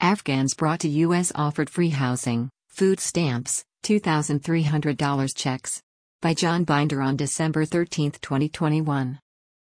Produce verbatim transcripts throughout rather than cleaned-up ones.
Afghans brought to U S offered free housing, food stamps, two thousand three hundred dollars checks. By John Binder on December thirteenth, twenty twenty-one.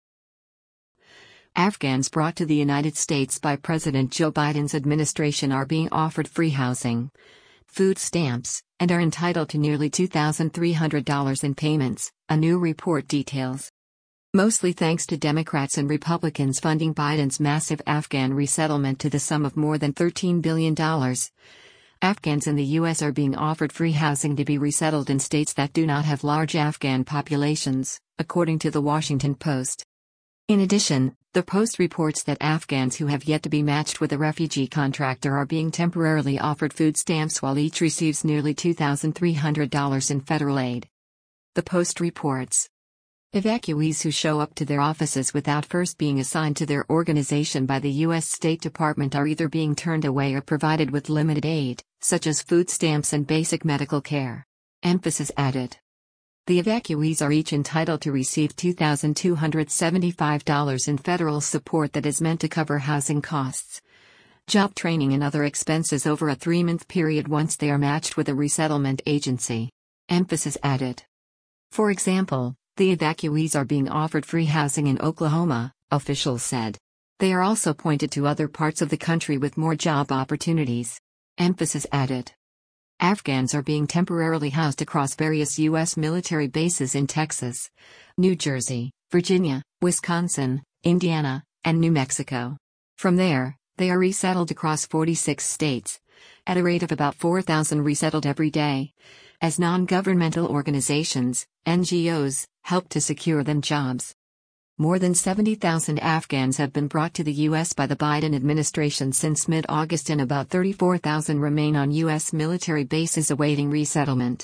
Afghans brought to the United States by President Joe Biden's administration are being offered free housing, food stamps, and are entitled to nearly two thousand three hundred dollars in payments, a new report details. Mostly thanks to Democrats and Republicans funding Biden's massive Afghan resettlement to the sum of more than thirteen billion dollars. Afghans in the U S are being offered free housing to be resettled in states that do not have large Afghan populations, according to the Washington Post. In addition, the Post reports that Afghans who have yet to be matched with a refugee contractor are being temporarily offered food stamps while each receives nearly two thousand three hundred dollars in federal aid. The Post reports. Evacuees who show up to their offices without first being assigned to their organization by the U S State Department are either being turned away or provided with limited aid, such as food stamps and basic medical care. Emphasis added. The evacuees are each entitled to receive two thousand two hundred seventy-five dollars in federal support that is meant to cover housing costs, job training and other expenses over a three-month period once they are matched with a resettlement agency. Emphasis added. For example, the evacuees are being offered free housing in Oklahoma, officials said. They are also pointed to other parts of the country with more job opportunities. Emphasis added. Afghans are being temporarily housed across various U S military bases in Texas, New Jersey, Virginia, Wisconsin, Indiana, and New Mexico. From there, they are resettled across forty-six states, at a rate of about four thousand resettled every day, as non-governmental organizations, N G Os, help to secure them jobs. More than seventy thousand Afghans have been brought to the U S by the Biden administration since mid-August, and about thirty-four thousand remain on U S military bases awaiting resettlement.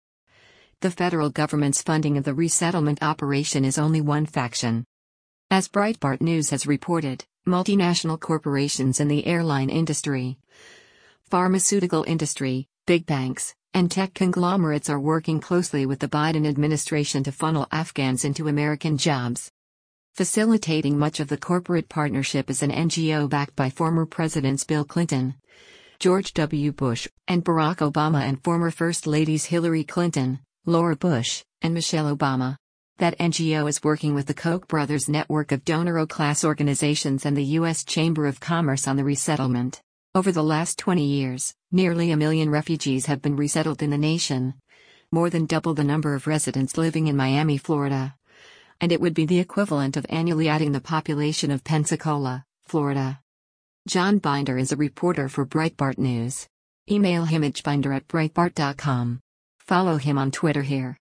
The federal government's funding of the resettlement operation is only one faction. As Breitbart News has reported, multinational corporations in the airline industry, pharmaceutical industry, big banks, and tech conglomerates are working closely with the Biden administration to funnel Afghans into American jobs. Facilitating much of the corporate partnership is an N G O backed by former Presidents Bill Clinton, George W. Bush, and Barack Obama, and former First Ladies Hillary Clinton, Laura Bush, and Michelle Obama. That N G O is working with the Koch brothers network of donor-class organizations and the U S Chamber of Commerce on the resettlement. Over the last twenty years, nearly a million refugees have been resettled in the nation, more than double the number of residents living in Miami, Florida. And it would be the equivalent of annually adding the population of Pensacola, Florida. John Binder is a reporter for Breitbart News. Email him at binder at breitbart dot com. Follow him on Twitter here.